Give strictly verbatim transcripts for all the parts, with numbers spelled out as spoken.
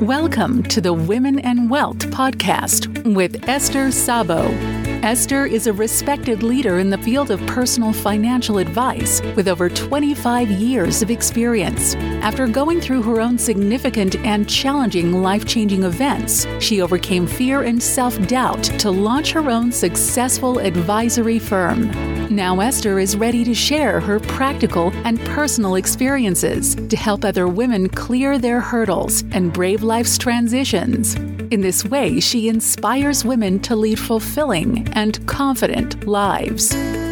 Welcome to the Women and Wealth podcast with Esther Sabo. Esther is a respected leader in the field of personal financial advice with over twenty-five years of experience. After going through her own significant and challenging life-changing events, she overcame fear and self-doubt to launch her own successful advisory firm. Now Esther is ready to share her practical and personal experiences to help other women clear their hurdles and brave life's transitions. In this way, she inspires women to lead fulfilling and confident lives.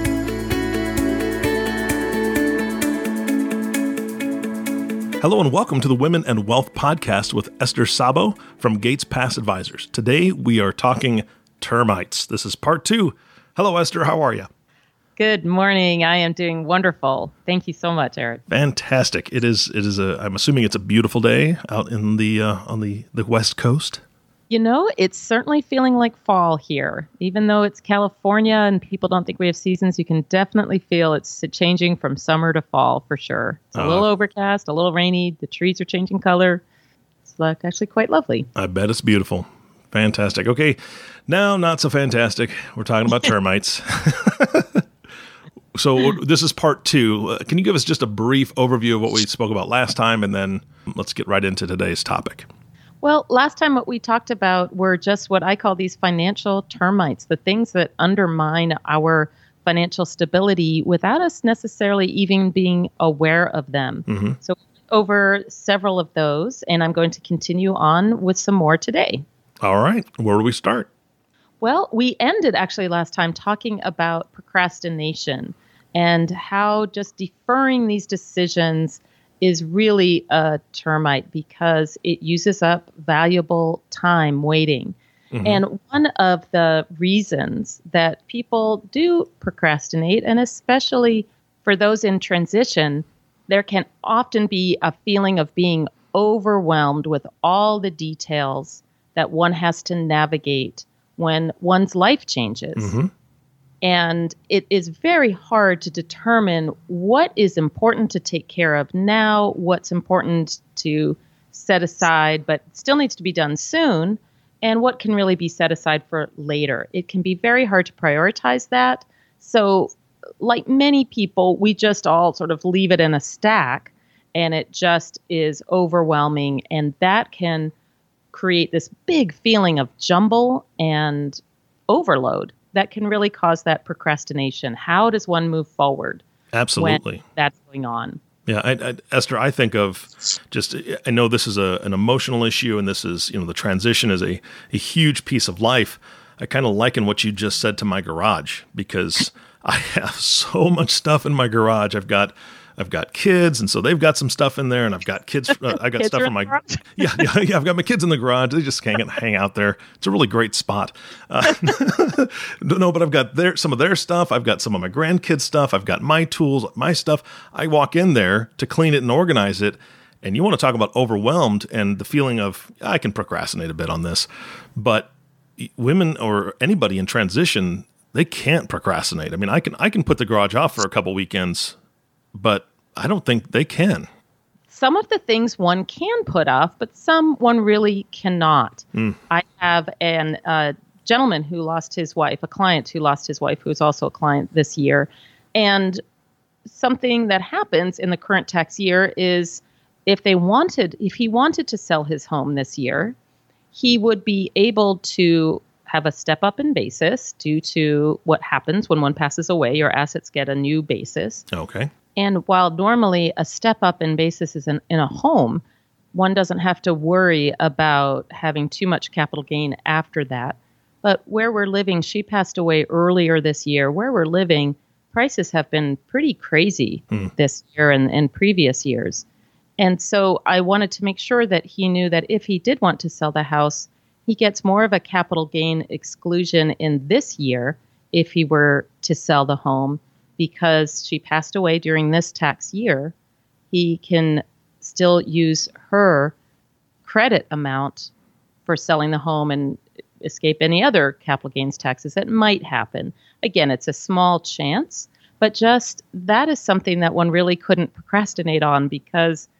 Hello and welcome to the Women and Wealth podcast with Esther Sabo from Gates Pass Advisors. Today we are talking termites. This is part two. Hello, Esther. How are you? Good morning. I am doing wonderful. Thank you so much, Eric. Fantastic. It is. It is a. I'm assuming it's a beautiful day out in the uh, on the, the West Coast. You know, it's certainly feeling like fall here. Even though it's California and people don't think we have seasons, you can definitely feel it's changing from summer to fall for sure. It's a uh, little overcast, a little rainy. The trees are changing color. It's like actually quite lovely. I bet it's beautiful. Fantastic. Okay, now not so fantastic. We're talking about termites. So this is part two. Uh, can you give us just a brief overview of what we spoke about last time, and then let's get right into today's topic. Well, last time what we talked about were just what I call these financial termites, the things that undermine our financial stability without us necessarily even being aware of them. Mm-hmm. So over several of those, and I'm going to continue on with some more today. All right. Where do we start? Well, we ended actually last time talking about procrastination and how just deferring these decisions is really a termite because it uses up valuable time waiting. Mm-hmm. And one of the reasons that people do procrastinate, and especially for those in transition, there can often be a feeling of being overwhelmed with all the details that one has to navigate when one's life changes. Mm-hmm. And it is very hard to determine what is important to take care of now, what's important to set aside, but still needs to be done soon, and what can really be set aside for later. It can be very hard to prioritize that. So like many people, we just all sort of leave it in a stack, and it just is overwhelming. And that can create this big feeling of jumble and overload that can really cause that procrastination. How does one move forward? Absolutely. When that's going on? Yeah, I, I, Esther, I think of just, I know this is a, an emotional issue, and this is, you know, the transition is a, a huge piece of life. I kind of liken what you just said to my garage because I have so much stuff in my garage. I've got I've got kids, and so they've got some stuff in there, and I've got kids. Uh, I got stuff in my garage. yeah, yeah, yeah. I've got my kids in the garage. They just hang hang out there. It's a really great spot. Uh, no, but I've got their some of their stuff. I've got some of my grandkids' stuff. I've got my tools, my stuff. I walk in there to clean it and organize it, and you want to talk about overwhelmed and the feeling of I can procrastinate a bit on this, but women or anybody in transition, they can't procrastinate. I mean, I can I can put the garage off for a couple weekends, but I don't think they can. Some of the things one can put off, but some one really cannot. Mm. I have a uh, gentleman who lost his wife, a client who lost his wife, who is also a client this year. And something that happens in the current tax year is if they wanted, if he wanted to sell his home this year, he would be able to have a step up in basis due to what happens when one passes away. Your assets get a new basis. Okay. And while normally a step up in basis is in, in a home, one doesn't have to worry about having too much capital gain after that. But where we're living, she passed away earlier this year. Where we're living, prices have been pretty crazy mm. this year and, and previous years. And so I wanted to make sure that he knew that if he did want to sell the house, he gets more of a capital gain exclusion in this year if he were to sell the home. Because she passed away during this tax year, he can still use her credit amount for selling the home and escape any other capital gains taxes that might happen. Again, it's a small chance, but just that is something that one really couldn't procrastinate on because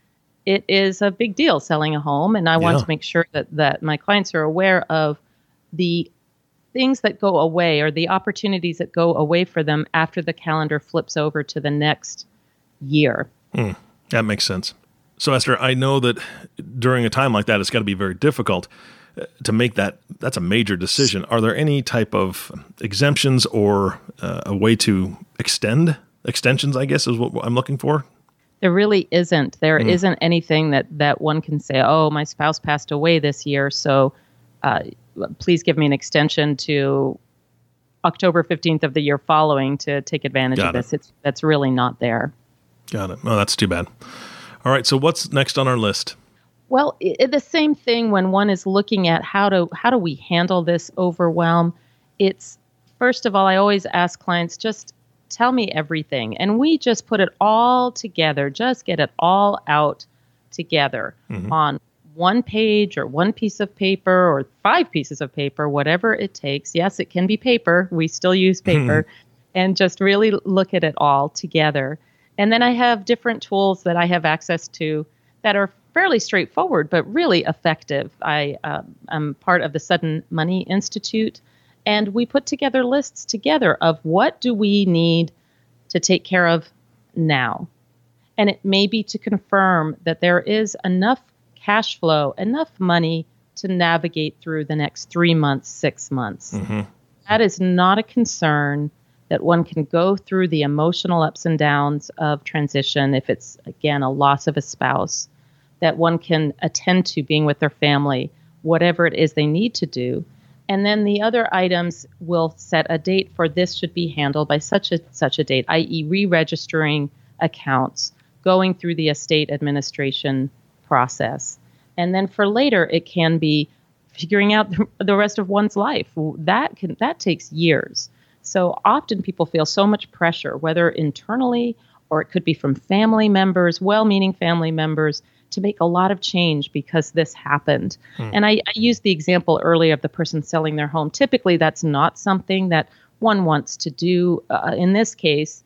it is a big deal selling a home. And I want Yeah. to make sure that, that my clients are aware of the things that go away or the opportunities that go away for them after the calendar flips over to the next year. Mm, that makes sense. So Esther, I know that during a time like that, it's got to be very difficult uh, to make that. That's a major decision. Are there any type of exemptions or uh, a way to extend extensions, I guess is what I'm looking for? There really isn't. There Mm. isn't anything that, that one can say, oh, my spouse passed away this year, so uh, please give me an extension to October fifteenth of the year following to take advantage Got of this. it. It's That's really not there. Got it. Oh, that's too bad. All right. So what's next on our list? Well, i the same thing when one is looking at how to how do we handle this overwhelm. It's first of all, I always ask clients, just tell me everything. And we just put it all together, just get it all out together Mhm. on one page or one piece of paper or five pieces of paper, whatever it takes. Yes, it can be paper. We still use paper. And just really look at it all together. And then I have different tools that I have access to that are fairly straightforward, but really effective. I um, am part of the Sudden Money Institute, and we put together lists together of what do we need to take care of now. And it may be to confirm that there is enough cash flow, enough money to navigate through the next three months, six months. Mm-hmm. That is not a concern that one can go through the emotional ups and downs of transition. If it's, again, a loss of a spouse, that one can attend to being with their family, whatever it is they need to do. And then the other items will set a date for this should be handled by such a such a date, that is re-registering accounts, going through the estate administration process. And then for later, it can be figuring out the, the rest of one's life. That can that takes years. So often people feel so much pressure, whether internally or it could be from family members, well-meaning family members, to make a lot of change because this happened. Hmm. And I, I used the example earlier of the person selling their home. Typically, that's not something that one wants to do. Uh, in this case,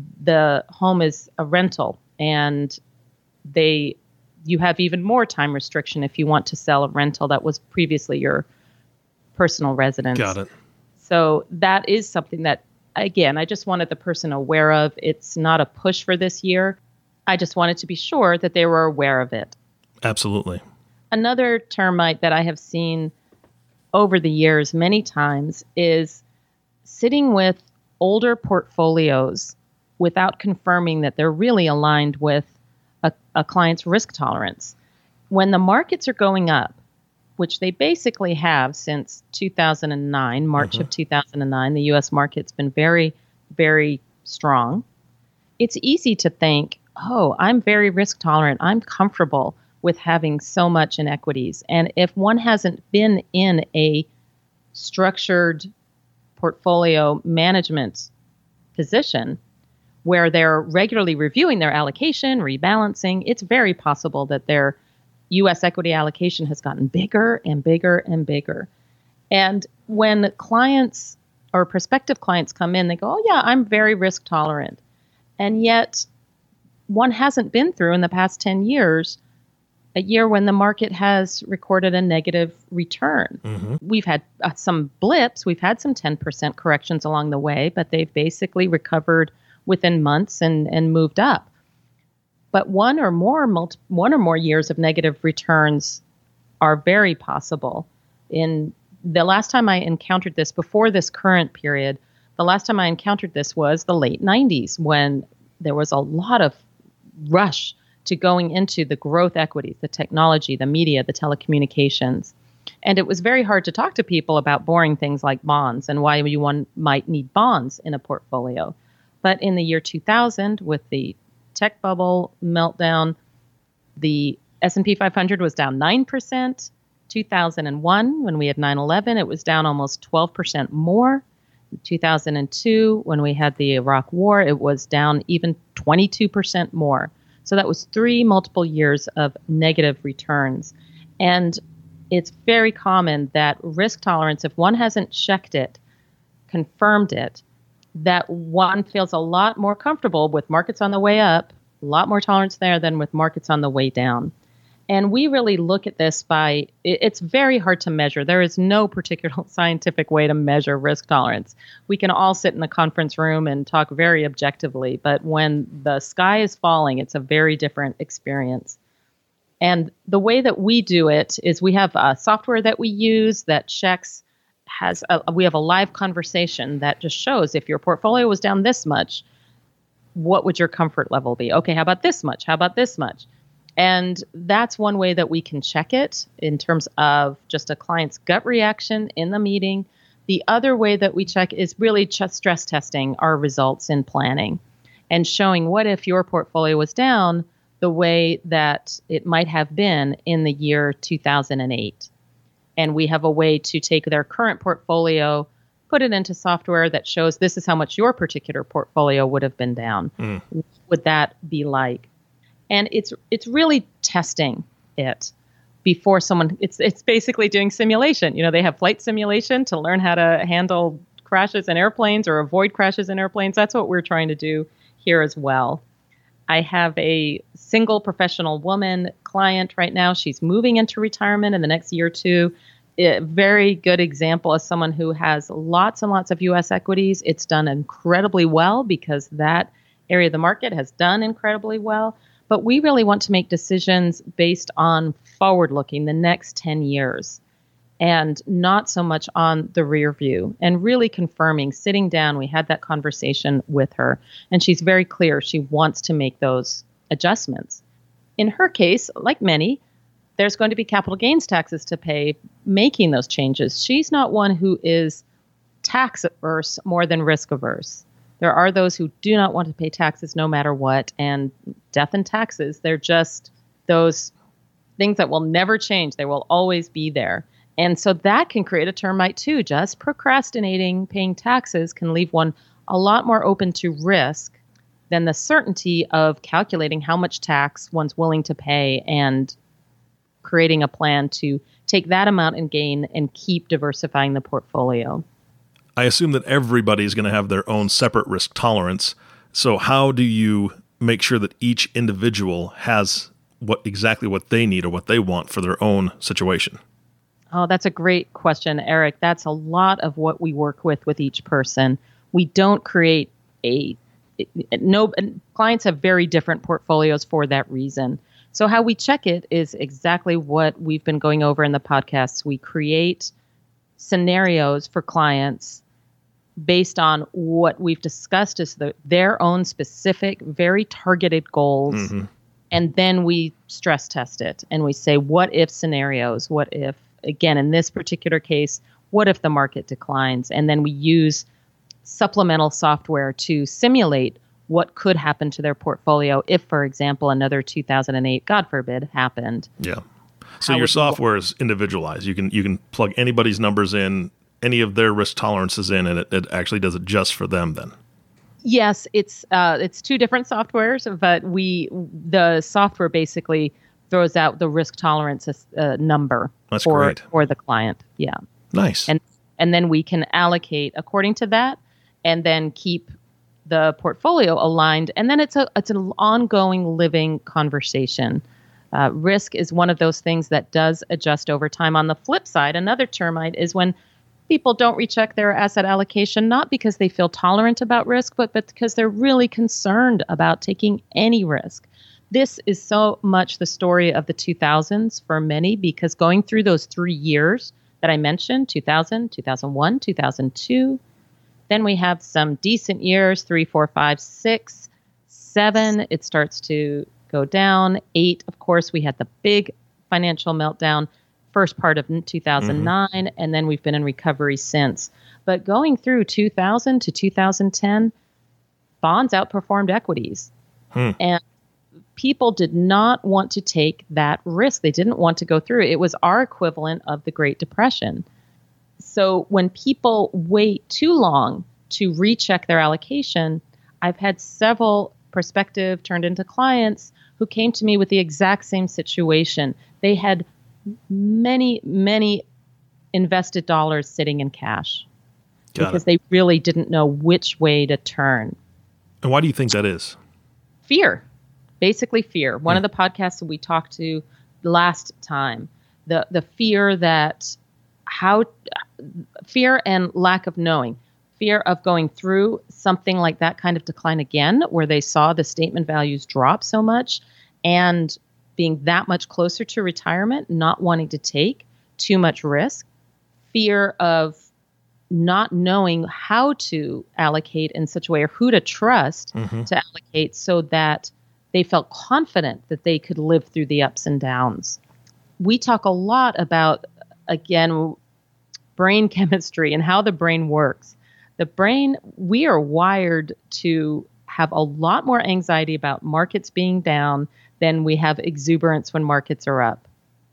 the home is a rental, and they you have even more time restriction if you want to sell a rental that was previously your personal residence. Got it. So that is something that, again, I just wanted the person aware of. It's not a push for this year. I just wanted to be sure that they were aware of it. Absolutely. Another termite that I have seen over the years many times is sitting with older portfolios without confirming that they're really aligned with a, a client's risk tolerance. When the markets are going up, which they basically have since two thousand nine, March mm-hmm. of two thousand nine, the U S market's been very, very strong. It's easy to think, oh, I'm very risk tolerant. I'm comfortable with having so much in equities. And if one hasn't been in a structured portfolio management position where they're regularly reviewing their allocation, rebalancing, it's very possible that their U S equity allocation has gotten bigger and bigger and bigger. And when clients or prospective clients come in, they go, oh, yeah, I'm very risk tolerant. And yet one hasn't been through in the past ten years a year when the market has recorded a negative return. Mm-hmm. We've had uh, some blips. We've had some ten percent corrections along the way, but they've basically recovered within months and, and moved up. But one or more multi, one or more years of negative returns are very possible. In the last time I encountered this, before this current period, the last time I encountered this was the late nineties, when there was a lot of rush to going into the growth equities, the technology, the media, the telecommunications. And it was very hard to talk to people about boring things like bonds and why you one might need bonds in a portfolio. But in the year two thousand, with the tech bubble meltdown, the S and P five hundred was down nine percent. two thousand one, when we had nine eleven, it was down almost twelve percent more. In two thousand two, when we had the Iraq War, it was down even twenty-two percent more. So that was three multiple years of negative returns. And it's very common that risk tolerance, if one hasn't checked it, confirmed it, that one feels a lot more comfortable with markets on the way up a lot more tolerance there than with markets on the way down. And we really look at this by, it's very hard to measure. There is no particular scientific way to measure risk tolerance. We can all sit in a conference room and talk very objectively, but when the sky is falling, it's a very different experience. And the way that we do it is we have a software that we use that checks, has a, we have a live conversation that just shows if your portfolio was down this much, what would your comfort level be? Okay, how about this much? How about this much? And that's one way that we can check it in terms of just a client's gut reaction in the meeting. The other way that we check is really just stress testing our results in planning and showing what if your portfolio was down the way that it might have been in the year two thousand eight. And we have a way to take their current portfolio, put it into software that shows this is how much your particular portfolio would have been down. Mm. What would that be like? And it's it's really testing it before someone, it's it's basically doing simulation. You know, they have flight simulation to learn how to handle crashes in airplanes or avoid crashes in airplanes. That's what we're trying to do here as well. I have a single professional woman client right now. She's moving into retirement in the next year or two. A very good example of someone who has lots and lots of U S equities. It's done incredibly well because that area of the market has done incredibly well. But we really want to make decisions based on forward-looking, the next ten years, and not so much on the rear view, and really confirming, sitting down, we had that conversation with her, and she's very clear she wants to make those adjustments. In her case, like many, there's going to be capital gains taxes to pay making those changes. She's not one who is tax averse more than risk averse. There are those who do not want to pay taxes no matter what, and death and taxes, they're just those things that will never change. They will always be there. And so that can create a termite too. Just procrastinating paying taxes can leave one a lot more open to risk than the certainty of calculating how much tax one's willing to pay and creating a plan to take that amount and gain and keep diversifying the portfolio. I assume that everybody's going to have their own separate risk tolerance. So how do you make sure that each individual has what exactly what they need or what they want for their own situation? Oh, that's a great question, Eric. That's a lot of what we work with with each person. We don't create a no clients have very different portfolios for that reason. So how we check it is exactly what we've been going over in the podcasts. We create scenarios for clients based on what we've discussed as the, their own specific, very targeted goals. Mm-hmm. And then we stress test it and we say, what if scenarios? What if, again, in this particular case, what if the market declines? And then we use supplemental software to simulate what could happen to their portfolio if, for example, another two thousand eight, God forbid, happened. Yeah. So How your software is individualized. You can you can plug anybody's numbers in, any of their risk tolerances in, and it, it actually does it just for them then. Yes, it's uh, it's two different softwares, but we the software basically throws out the risk tolerance uh, number That's for great. for the client. Yeah. Nice. And and then we can allocate according to that, and then keep the portfolio aligned. And then it's a it's an ongoing living conversation. Uh, risk is one of those things that does adjust over time. On the flip side, another termite is when people don't recheck their asset allocation, not because they feel tolerant about risk, but, but because they're really concerned about taking any risk. This is so much the story of the two thousands for many, because going through those three years that I mentioned, two thousand, two thousand one, two thousand two, then we have some decent years, three, four, five, six, seven, it starts to go down. Eight, of course, we had the big financial meltdown, first part of two thousand nine, mm-hmm. and then we've been in recovery since. But going through two thousand to two thousand ten, bonds outperformed equities. Hmm. And people did not want to take that risk. They didn't want to go through it. It was our equivalent of the Great Depression. So when people wait too long to recheck their allocation, I've had several prospective turned into clients who came to me with the exact same situation. They had many, many invested dollars sitting in cash Got because it. They really didn't know which way to turn. And why do you think that is? Fear. Basically fear. One mm. of the podcasts that we talked to last time, the the fear that how fear and lack of knowing, fear of going through something like that kind of decline again, where they saw the statement values drop so much, and being that much closer to retirement, not wanting to take too much risk, fear of not knowing how to allocate in such a way or who to trust mm-hmm. to allocate so that they felt confident that they could live through the ups and downs. We talk a lot about, again, brain chemistry and how the brain works. The brain, we are wired to have a lot more anxiety about markets being down than we have exuberance when markets are up.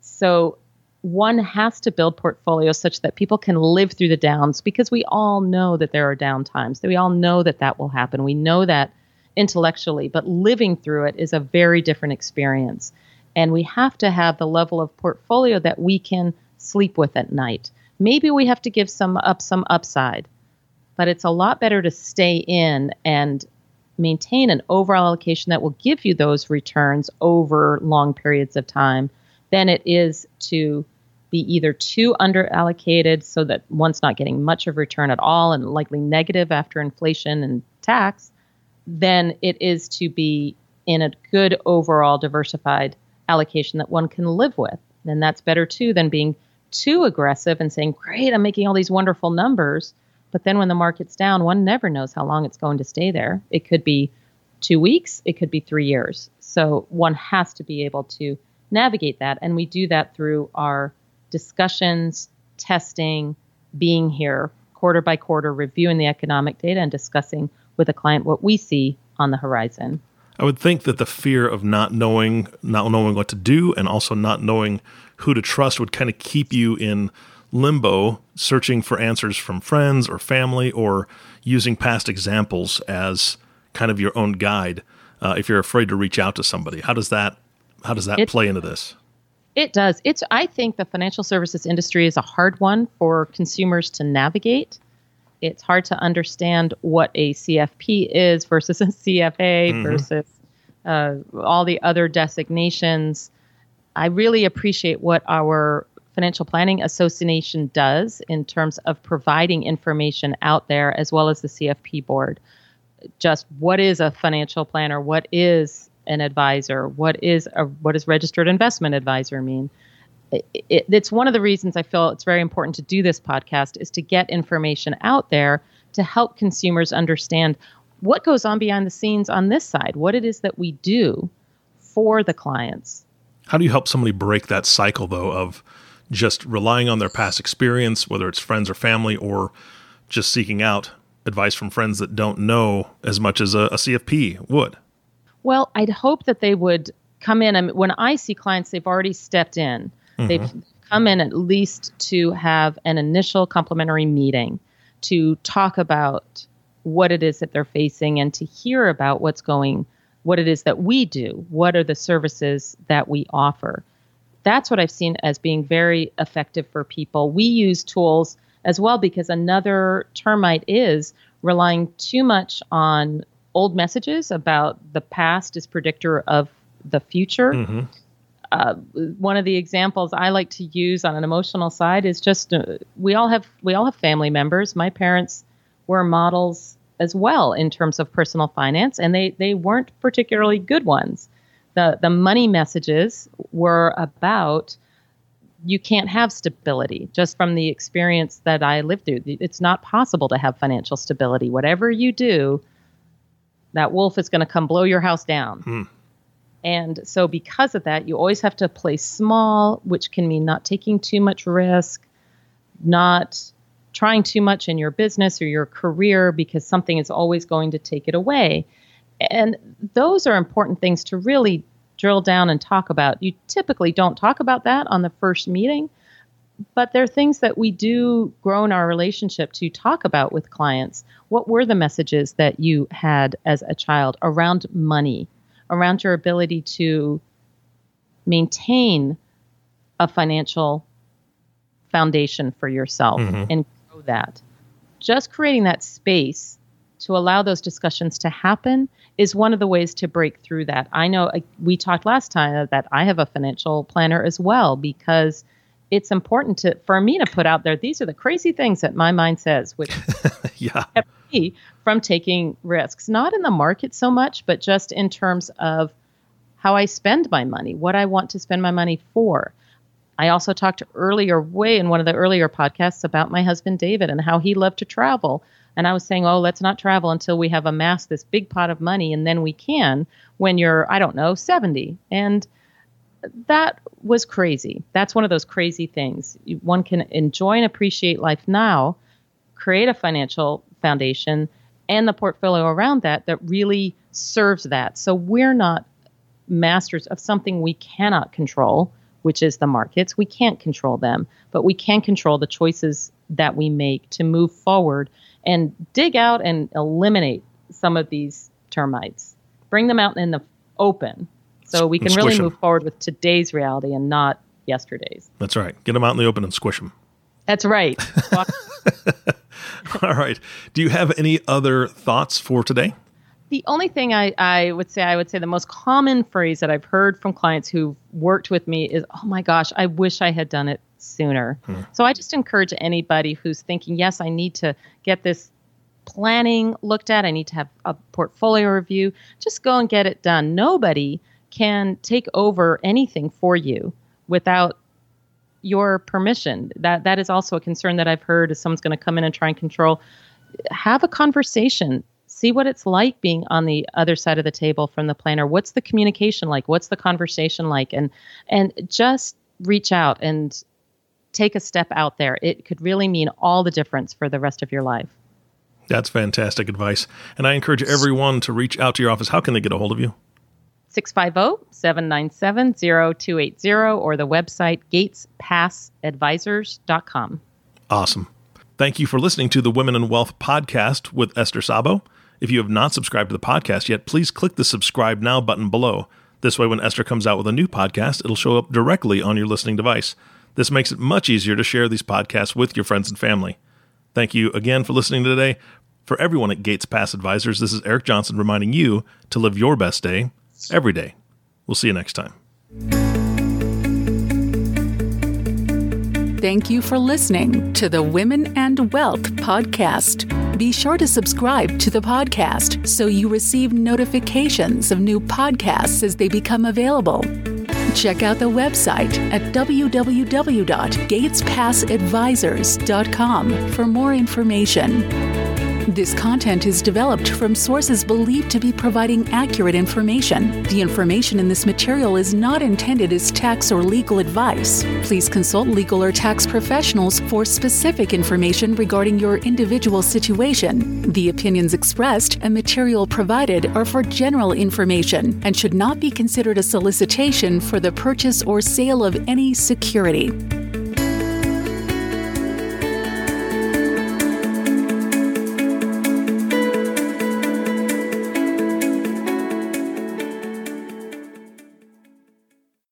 So one has to build portfolios such that people can live through the downs, because we all know that there are down times, that we all know that that will happen. We know that intellectually, but living through it is a very different experience. And we have to have the level of portfolio that we can sleep with at night. Maybe we have to give some up some upside, but it's a lot better to stay in and maintain an overall allocation that will give you those returns over long periods of time than it is to be either too under allocated so that one's not getting much of return at all and likely negative after inflation and tax, than it is to be in a good overall diversified allocation that one can live with. And that's better too than being too aggressive and saying, great, I'm making all these wonderful numbers. But then when the market's down, one never knows how long it's going to stay there. It could be two weeks. It could be three years. So one has to be able to navigate that. And we do that through our discussions, testing, being here quarter by quarter, reviewing the economic data and discussing with a client what we see on the horizon. I would think that the fear of not knowing, not knowing what to do, and also not knowing who to trust would kind of keep you in limbo, searching for answers from friends or family, or using past examples as kind of your own guide. Uh, if you're afraid to reach out to somebody, how does that how does that it, play into this? It does. It's. I think the financial services industry is a hard one for consumers to navigate. It's hard to understand what a C F P is versus a C F A mm-hmm. versus uh, all the other designations. I really appreciate what our Financial Planning Association does in terms of providing information out there, as well as the C F P board. Just what is a financial planner? What is an advisor? What is a what does registered investment advisor mean? It, it, it's one of the reasons I feel it's very important to do this podcast, is to get information out there to help consumers understand what goes on behind the scenes on this side, what it is that we do for the clients. How do you help somebody break that cycle, though, of just relying on their past experience, whether it's friends or family, or just seeking out advice from friends that don't know as much as a, a C F P would? Well, I'd hope that they would come in. I mean, when I see clients, they've already stepped in. Mm-hmm. They've come in at least to have an initial complimentary meeting, to talk about what it is that they're facing and to hear about what's going, what it is that we do, what are the services that we offer. That's what I've seen as being very effective for people. We use tools as well, because another termite is relying too much on old messages about the past as predictor of the future. Mm-hmm. Uh, one of the examples I like to use on an emotional side is just uh, we all have we all have family members. My parents were models as well in terms of personal finance, and they they weren't particularly good ones. The the money messages were about you can't have stability. Just from the experience that I lived through, it's not possible to have financial stability. Whatever you do, that wolf is going to come blow your house down. Hmm. And so because of that, you always have to play small, which can mean not taking too much risk, not trying too much in your business or your career, because something is always going to take it away. And those are important things to really drill down and talk about. You typically don't talk about that on the first meeting, but there are things that we do grow in our relationship to talk about with clients. What were the messages that you had as a child around money, around your ability to maintain a financial foundation for yourself mm-hmm. and grow that? Just creating that space to allow those discussions to happen is one of the ways to break through that. I know uh, we talked last time that I have a financial planner as well, because it's important to for me to put out there, these are the crazy things that my mind says, which yeah. kept me from taking risks, not in the market so much, but just in terms of how I spend my money, what I want to spend my money for. I also talked earlier, way in one of the earlier podcasts, about my husband, David, and how he loved to travel. And I was saying, oh, let's not travel until we have amassed this big pot of money, and then we can when you're, I don't know, seventy. And that was crazy. That's one of those crazy things. One can enjoy and appreciate life now, create a financial foundation, and the portfolio around that that really serves that. So we're not masters of something we cannot control, which is the markets. We can't control them, but we can control the choices that we make to move forward and dig out and eliminate some of these termites. Bring them out in the open so we can really move forward with today's reality and not yesterday's. That's right. Get them out in the open and squish them. That's right. All right. Do you have any other thoughts for today? The only thing I, I would say, I would say the most common phrase that I've heard from clients who've worked with me is, oh my gosh, I wish I had done it sooner. Hmm. So I just encourage anybody who's thinking, yes, I need to get this planning looked at. I need to have a portfolio review. Just go and get it done. Nobody can take over anything for you without your permission. That that is also a concern that I've heard, is someone's going to come in and try and control. Have a conversation. See what it's like being on the other side of the table from the planner. What's the communication like? What's the conversation like? And and just reach out and take a step out there. It could really mean all the difference for the rest of your life. That's fantastic advice. And I encourage everyone to reach out to your office. How can they get a hold of you? six five zero, seven nine seven, zero two eight zero or the website gates pass advisors dot com. Awesome. Thank you for listening to the Women in Wealth podcast with Esther Sabo. If you have not subscribed to the podcast yet, please click the subscribe now button below. This way, when Esther comes out with a new podcast, it'll show up directly on your listening device. This makes it much easier to share these podcasts with your friends and family. Thank you again for listening today. For everyone at Gates Pass Advisors, this is Eric Johnson reminding you to live your best day every day. We'll see you next time. Thank you for listening to the Women and Wealth podcast. Be sure to subscribe to the podcast so you receive notifications of new podcasts as they become available. Check out the website at w w w dot gates pass advisors dot com for more information. This content is developed from sources believed to be providing accurate information. The information in this material is not intended as tax or legal advice. Please consult legal or tax professionals for specific information regarding your individual situation. The opinions expressed and material provided are for general information and should not be considered a solicitation for the purchase or sale of any security.